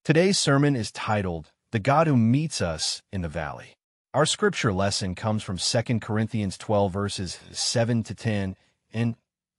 Today's sermon is titled, The God Who Meets Us in the Valley. Our scripture lesson comes from 2 Corinthians 12 verses 7 to 10, and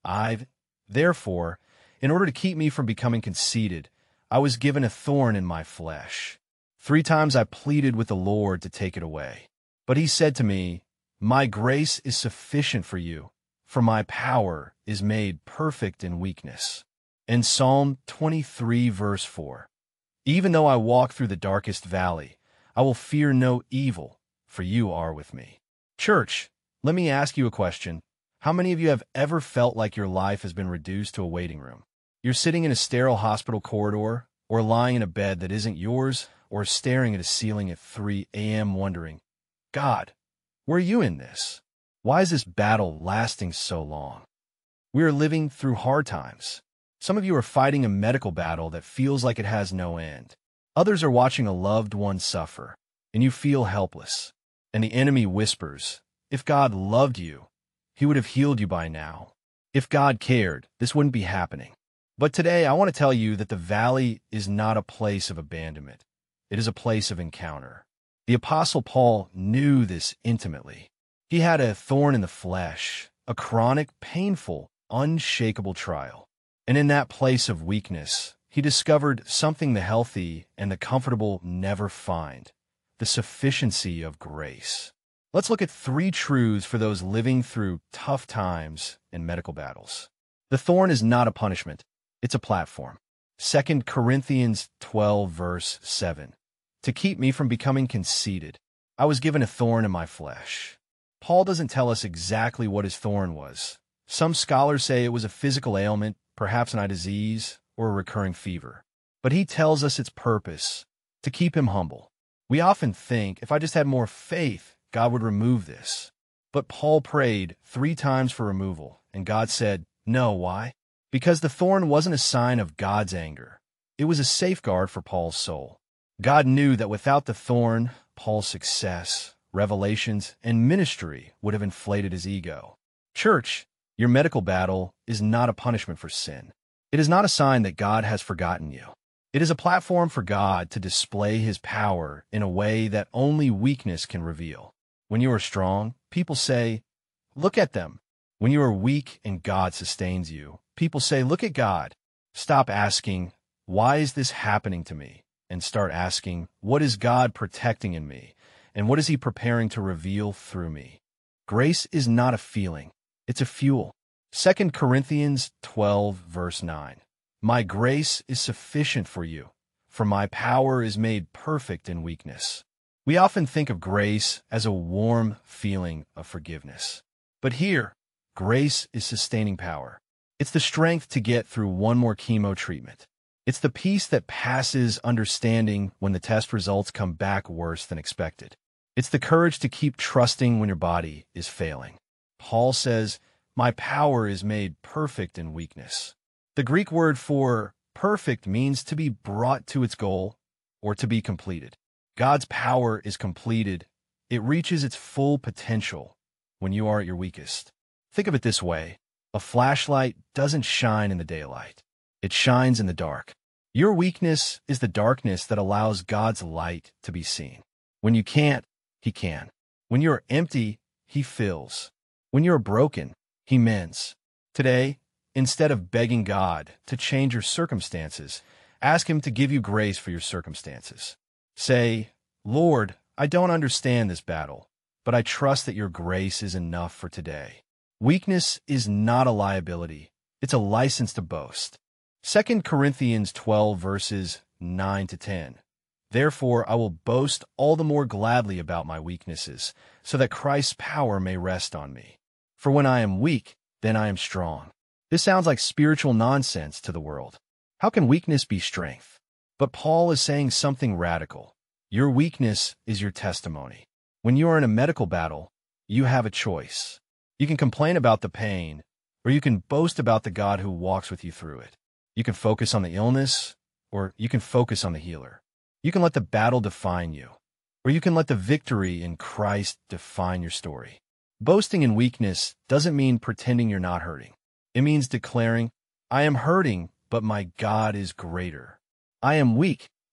therefore, in order to keep me from becoming conceited, I was given a thorn in my flesh. 3 times I pleaded with the Lord to take it away. But he said to me, My grace is sufficient for you, for my power is made perfect in weakness. In Psalm 23 verse 4, Even though I walk through the darkest valley, I will fear no evil, for you are with me. Church, let me ask you a question. How many of you have ever felt like your life has been reduced to a waiting room? You're sitting in a sterile hospital corridor, or lying in a bed that isn't yours, or staring at a ceiling at 3 a.m. wondering, God, where are you in this? Why is this battle lasting so long? We are living through hard times. Some of you are fighting a medical battle that feels like it has no end. Others are watching a loved one suffer, and you feel helpless. And the enemy whispers, if God loved you, he would have healed you by now. If God cared, this wouldn't be happening. But today, I want to tell you that the valley is not a place of abandonment. It is a place of encounter. The Apostle Paul knew this intimately. He had a thorn in the flesh, a chronic, painful, unshakable trial. And in that place of weakness, he discovered something the healthy and the comfortable never find, the sufficiency of grace. Let's look at 3 truths for those living through tough times and medical battles. The thorn is not a punishment. It's a platform. 2 Corinthians 12 verse 7. To keep me from becoming conceited, I was given a thorn in my flesh. Paul doesn't tell us exactly what his thorn was. Some scholars say it was a physical ailment, perhaps an eye disease, or a recurring fever. But he tells us its purpose, to keep him humble. We often think, if I just had more faith, God would remove this. But Paul prayed 3 times for removal, and God said, no. Why? Because the thorn wasn't a sign of God's anger. It was a safeguard for Paul's soul. God knew that without the thorn, Paul's success, revelations, and ministry would have inflated his ego. Church, your medical battle is not a punishment for sin. It is not a sign that God has forgotten you. It is a platform for God to display his power in a way that only weakness can reveal. When you are strong, people say, look at them. When you are weak and God sustains you, people say, look at God. Stop asking, why is this happening to me? And start asking, what is God protecting in me? And what is he preparing to reveal through me? Grace is not a feeling. It's a fuel. 2 Corinthians 12 verse 9. My grace is sufficient for you, for my power is made perfect in weakness. We often think of grace as a warm feeling of forgiveness. But here, grace is sustaining power. It's the strength to get through one more chemo treatment. It's the peace that passes understanding when the test results come back worse than expected. It's the courage to keep trusting when your body is failing. Paul says, my power is made perfect in weakness. The Greek word for perfect means to be brought to its goal or to be completed. God's power is completed. It reaches its full potential when you are at your weakest. Think of it this way. A flashlight doesn't shine in the daylight. It shines in the dark. Your weakness is the darkness that allows God's light to be seen. When you can't, he can. When you are empty, he fills. When you are broken, he mends. Today, instead of begging God to change your circumstances, ask him to give you grace for your circumstances. Say, Lord, I don't understand this battle, but I trust that your grace is enough for today. Weakness is not a liability. It's a license to boast. 2 Corinthians 12 verses 9 to 10. Therefore, I will boast all the more gladly about my weaknesses, so that Christ's power may rest on me. For when I am weak, then I am strong. This sounds like spiritual nonsense to the world. How can weakness be strength? But Paul is saying something radical. Your weakness is your testimony. When you are in a medical battle, you have a choice. You can complain about the pain, or you can boast about the God who walks with you through it. You can focus on the illness, or you can focus on the healer. You can let the battle define you, or you can let the victory in Christ define your story. Boasting in weakness doesn't mean pretending you're not hurting. It means declaring, I am hurting, but my God is greater. I am weak,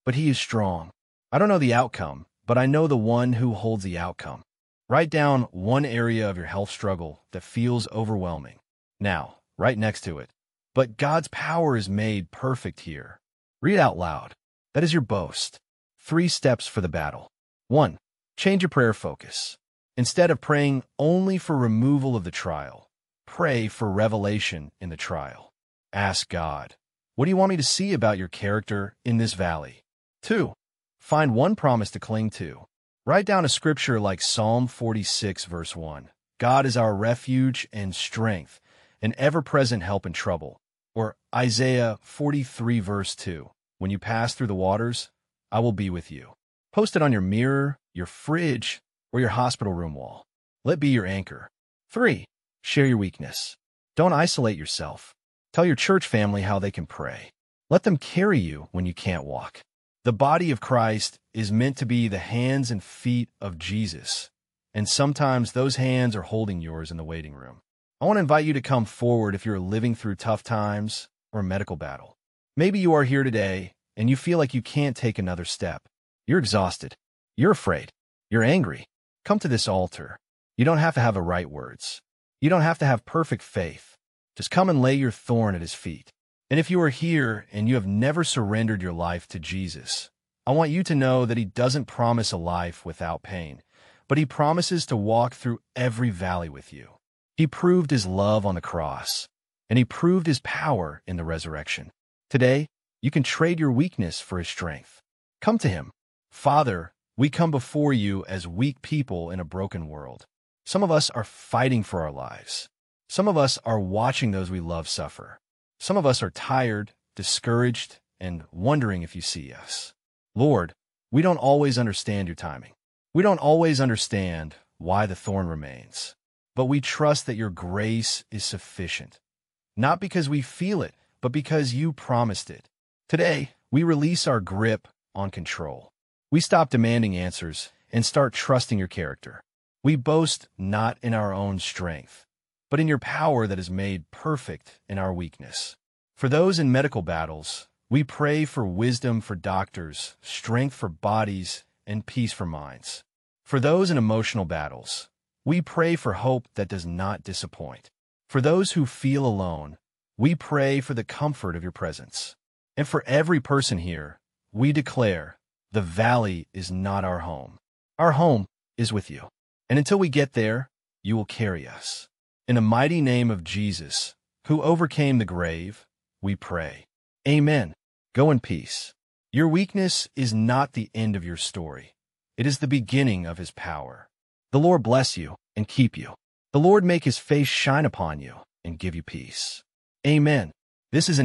but he is strong. I don't know the outcome, but I know the one who holds the outcome. Write down one area of your health struggle that feels overwhelming. Now, right next to it. But God's power is made perfect here. Read out loud. That is your boast. 3 steps for the battle. 1. Change your prayer focus. Instead of praying only for removal of the trial, pray for revelation in the trial. Ask God, what do you want me to see about your character in this valley? 2. Find one promise to cling to. Write down a scripture like Psalm 46, verse 1. God is our refuge and strength, an ever-present help in trouble. Or Isaiah 43, verse 2. When you pass through the waters, I will be with you. Post it on your mirror, your fridge, or your hospital room wall. Let be your anchor. 3. Share your weakness. Don't isolate yourself. Tell your church family how they can pray. Let them carry you when you can't walk. The body of Christ is meant to be the hands and feet of Jesus, and sometimes those hands are holding yours in the waiting room. I want to invite you to come forward if you're living through tough times or a medical battle. Maybe you are here today and you feel like you can't take another step. You're exhausted. You're afraid. You're angry. Come to this altar. You don't have to have the right words. You don't have to have perfect faith. Just come and lay your thorn at his feet. And if you are here and you have never surrendered your life to Jesus, I want you to know that he doesn't promise a life without pain, but he promises to walk through every valley with you. He proved his love on the cross, and he proved his power in the resurrection. Today, you can trade your weakness for his strength. Come to him. Father, we come before you as weak people in a broken world. Some of us are fighting for our lives. Some of us are watching those we love suffer. Some of us are tired, discouraged, and wondering if you see us. Lord, we don't always understand your timing. We don't always understand why the thorn remains. But we trust that your grace is sufficient, not because we feel it, but because you promised it. Today, we release our grip on control. We stop demanding answers and start trusting your character. We boast not in our own strength, but in your power that is made perfect in our weakness. For those in medical battles, we pray for wisdom for doctors, strength for bodies, and peace for minds. For those in emotional battles, we pray for hope that does not disappoint. For those who feel alone, we pray for the comfort of your presence. And for every person here, we declare, the valley is not our home. Our home is with you. And until we get there, you will carry us. In the mighty name of Jesus, who overcame the grave, we pray. Amen. Go in peace. Your weakness is not the end of your story. It is the beginning of his power. The Lord bless you and keep you. The Lord make his face shine upon you and give you peace. Amen. This is an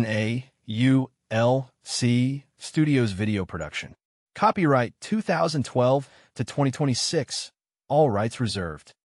AULC Studios video production. Copyright 2012 to 2026. All rights reserved.